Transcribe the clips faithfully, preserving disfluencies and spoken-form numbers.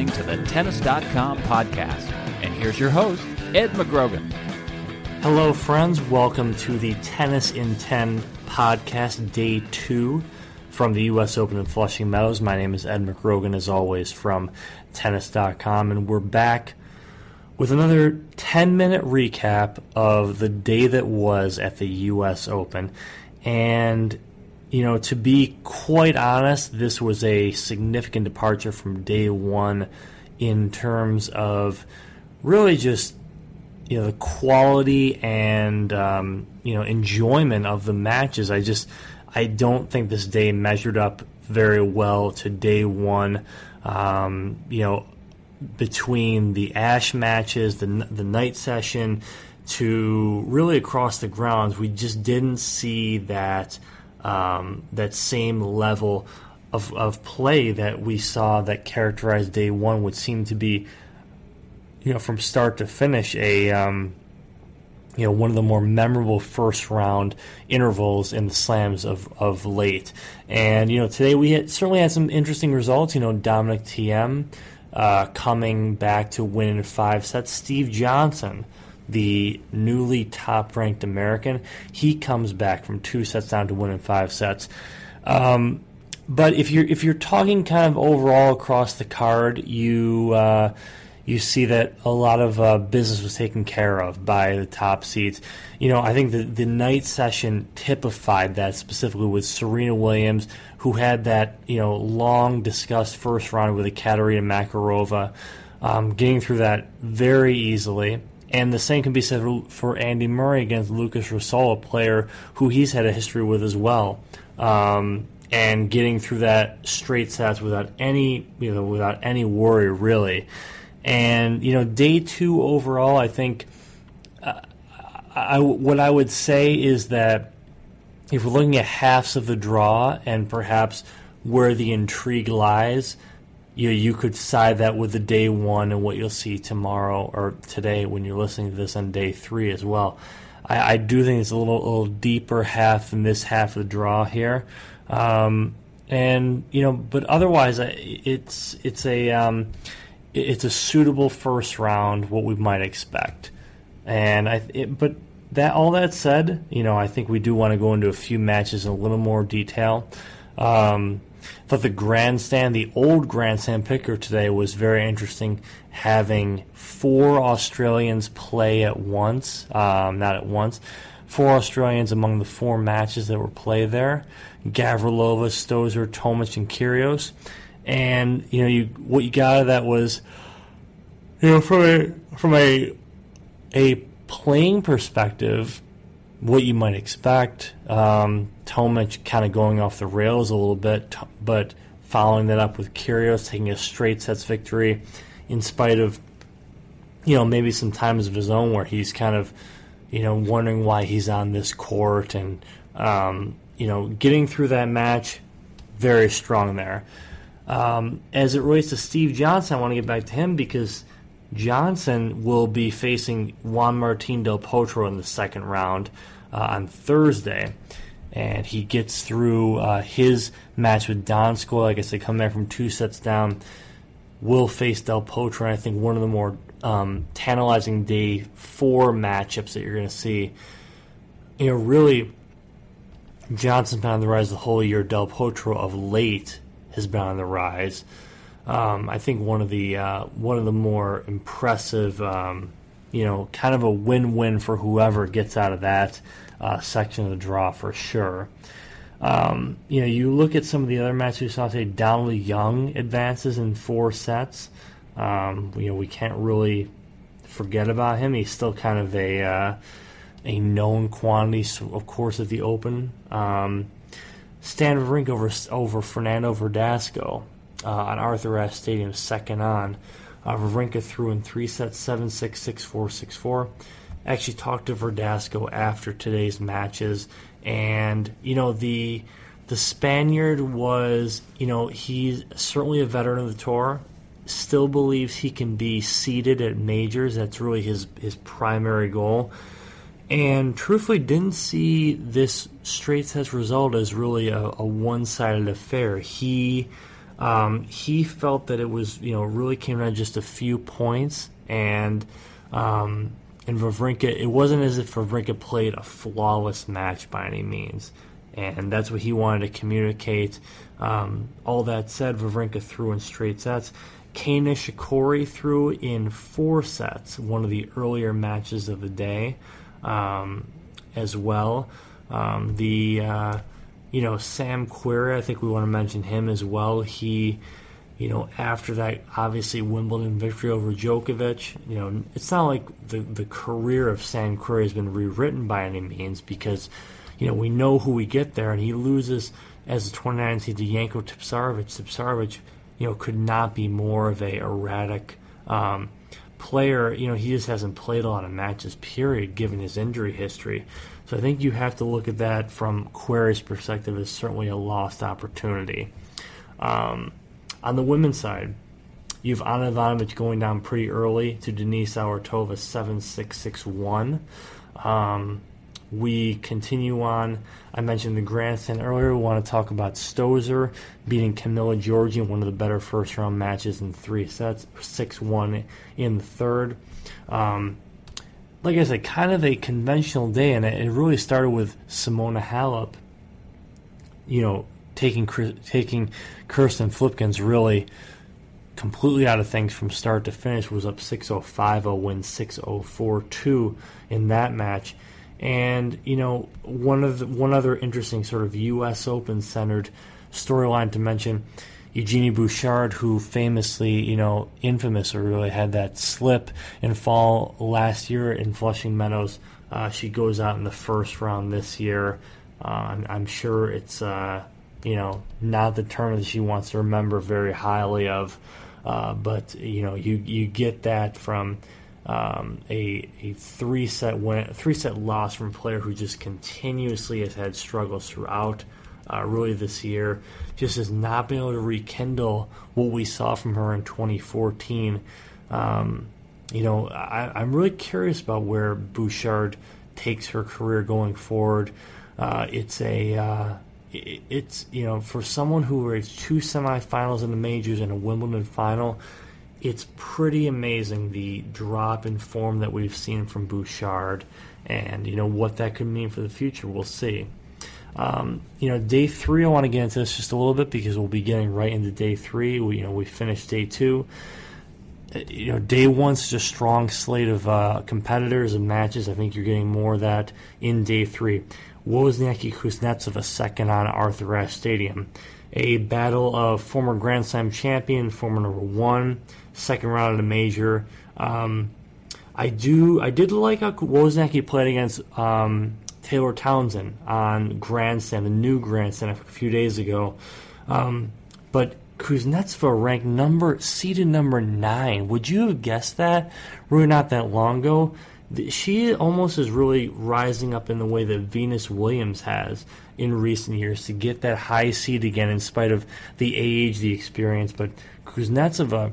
listening to the Tennis dot com podcast. And here's your host, Ed McGrogan. Hello, friends. Welcome to the Tennis in ten podcast, day two from the U S Open in Flushing Meadows. My name is Ed McGrogan, as always, from Tennis dot com, and we're back with another ten-minute recap of the day that was at the U S Open. And, you know, to be quite honest, this was a significant departure from day one in terms of really just, you know, the quality and, um, you know, enjoyment of the matches. I just, I don't think this day measured up very well to day one. Um, you know, between the Ashe matches, the the night session, to really across the grounds, we just didn't see that um, that same level of of play that we saw that characterized day one, which seemed to be, you know, from start to finish, a um, you know, one of the more memorable first round intervals in the slams of, of late. And, you know, today we had, certainly had some interesting results. You know, Dominic Thiem uh, coming back to win in five sets. Steve Johnson, the newly top-ranked American, he comes back from two sets down to win in five sets. Um, but if you're if you're talking kind of overall across the card, you uh, you see that a lot of uh, business was taken care of by the top seeds. You know, I think the the night session typified that, specifically with Serena Williams, who had that, you know, long discussed first round with Ekaterina Makarova, um, getting through that very easily. And the same can be said for Andy Murray against Lucas Rosol, a player who he's had a history with as well, um, and getting through that straight sets without any, you know, without any worry really. And, you know, day two overall, I think uh, I, what I would say is that if we're looking at halves of the draw and perhaps where the intrigue lies, you know, you could side that with the day one and what you'll see tomorrow or today when you're listening to this on day three as well. I, I do think it's a little, little deeper half than this half of the draw here. Um, and, you know, but otherwise, it's it's a... Um, It's a suitable first round, what we might expect, and I. It, but that all that said, you know, I think we do want to go into a few matches in a little more detail. Um, I thought the grandstand, the old grandstand picker today was very interesting, having four Australians play at once, um, not at once, four Australians among the four matches that were played there: Gavrilova, Stosur, Tomic, and Kyrgios. And, you know, you what you got out of that was, you know, from a from a a playing perspective, what you might expect. Um, Tomic kind of going off the rails a little bit, but following that up with Kyrgios taking a straight sets victory, in spite of, you know, maybe some times of his own where he's kind of, you know, wondering why he's on this court, and um, you know, getting through that match, very strong there. Um, as it relates to Steve Johnson, I want to get back to him because Johnson will be facing Juan Martín del Potro in the second round uh, on Thursday, and he gets through uh, his match with Donskoy. I guess they come back from two sets down. Will face del Potro, and I think one of the more um, tantalizing day four matchups that you're going to see. You know, really, Johnson's been on the rise the whole year. Del Potro of late has been on the rise. Um, I think one of the uh, one of the more impressive, um, you know, kind of a win-win for whoever gets out of that uh, section of the draw for sure. Um, you know, you look at some of the other matches we saw today. Donald Young advances in four sets. Um, you know, we can't really forget about him. He's still kind of a uh, a known quantity, of course, at the Open. Um, Stan Wawrinka over, over Fernando Verdasco uh, on Arthur Ashe Stadium, second on. Uh, Wawrinka threw in three sets, seven six, six four, six four. Actually talked to Verdasco after today's matches, and, you know, the the Spaniard was, you know, he's certainly a veteran of the tour, still believes he can be seeded at majors. That's really his, his primary goal. And truthfully didn't see this straight sets result as really a, a one-sided affair. He Um, he felt that it was, you know, really came down to just a few points, and um, and Wawrinka, it wasn't as if Wawrinka played a flawless match by any means, and that's what he wanted to communicate. Um, all that said, Wawrinka threw in straight sets. Kei Nishikori threw in four sets, one of the earlier matches of the day, um, as well. Um, the uh, you know, Sam Querrey, I think we want to mention him as well. He, you know, after that, obviously, Wimbledon victory over Djokovic, you know, it's not like the, the career of Sam Querrey has been rewritten by any means, because, you know, we know who we get there, and he loses as the twenty-nine seed to Janko Tipsarevic. Tipsarevic, you know, could not be more of a erratic um, player. You know, he just hasn't played a lot of matches, period, given his injury history. So I think you have to look at that from Querrey's perspective as certainly a lost opportunity. Um, on the women's side, you have Ana Ivanovic going down pretty early to Denise Auertova, seven six, six one. Um, we continue on. I mentioned the grandstand earlier. We want to talk about Stosur beating Camila Giorgi in one of the better first-round matches in three sets, six one in the third. Um, like I said, kind of a conventional day, and it really started with Simona Halep, you know, taking taking Kirsten Flipkens really completely out of things from start to finish. Was up six oh, five oh, win six oh, four two in that match. And, you know, one of the, one other interesting sort of U S Open-centered storyline to mention, Eugenie Bouchard, who famously, you know, infamous or really had that slip and fall last year in Flushing Meadows. Uh, she goes out in the first round this year. Uh, I'm, I'm sure it's, uh, you know, not the tournament that she wants to remember very highly of. Uh, but, you know, you, you get that from um, a, a three-set win, three-set loss from a player who just continuously has had struggles throughout Uh, really this year, just has not been able to rekindle what we saw from her in twenty fourteen. Um, you know, I, I'm really curious about where Bouchard takes her career going forward. Uh, it's a, uh, it, it's you know, for someone who raised two semifinals in the majors and a Wimbledon final, it's pretty amazing the drop in form that we've seen from Bouchard, and you know what that could mean for the future. We'll see. Um, you know, day three, I want to get into this just a little bit because we'll be getting right into day three. We, you know, we finished day two. You know, day one's just a strong slate of uh, competitors and matches. I think you're getting more of that in day three. Wozniacki Kuznetsov, a second on Arthur Ashe Stadium. A battle of former Grand Slam champion, former number one, second round of the major. Um, I do, I did like how Wozniacki played against Um, Taylor Townsend on Grandstand, the new Grandstand, a few days ago. Um, but Kuznetsova ranked number, seeded number nine. Would you have guessed that? Really not that long ago. She almost is really rising up in the way that Venus Williams has in recent years to get that high seed again in spite of the age, the experience. But Kuznetsova,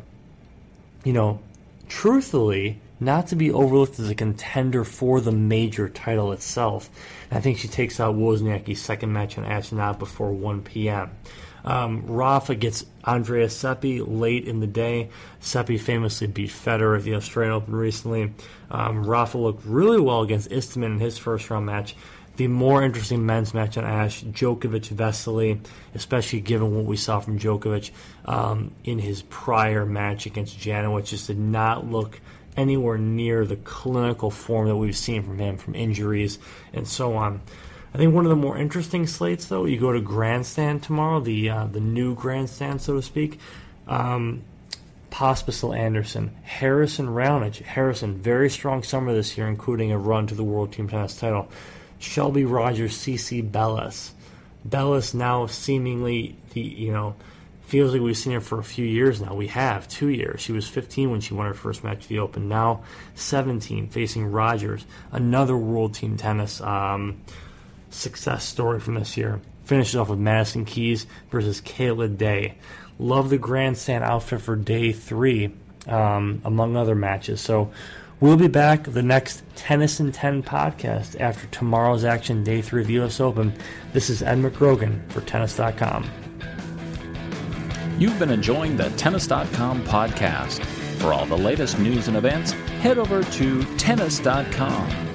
you know, truthfully, not to be overlooked as a contender for the major title itself. And I think she takes out Wozniacki's second match on Ashe not before one p.m. Um, Rafa gets Andrea Seppi late in the day. Seppi famously beat Federer at the Australian Open recently. Um, Rafa looked really well against Istvan in his first-round match. The more interesting men's match on Ashe, Djokovic-Vesely, especially given what we saw from Djokovic um, in his prior match against Janowicz, just did not look anywhere near the clinical form that we've seen from him, from injuries and so on. I think one of the more interesting slates, though, you go to Grandstand tomorrow, the uh, the new Grandstand, so to speak. Um, Pospisil Anderson, Harrison Raonic. Harrison, very strong summer this year, including a run to the World Team Tennis title. Shelby Rogers, C C Bellis. Bellis now seemingly, the you know, feels like we've seen her for a few years now. We have, two years. She was fifteen when she won her first match at the Open. Now seventeen, facing Rogers. Another World Team Tennis um, success story from this year. Finishes off with Madison Keys versus Kayla Day. Love the Grandstand outfit for day three, um, among other matches. So we'll be back the next Tennis in ten podcast after tomorrow's action, day three of the U S Open. This is Ed McGrogan for Tennis dot com. You've been enjoying the Tennis dot com podcast. For all the latest news and events, head over to Tennis dot com.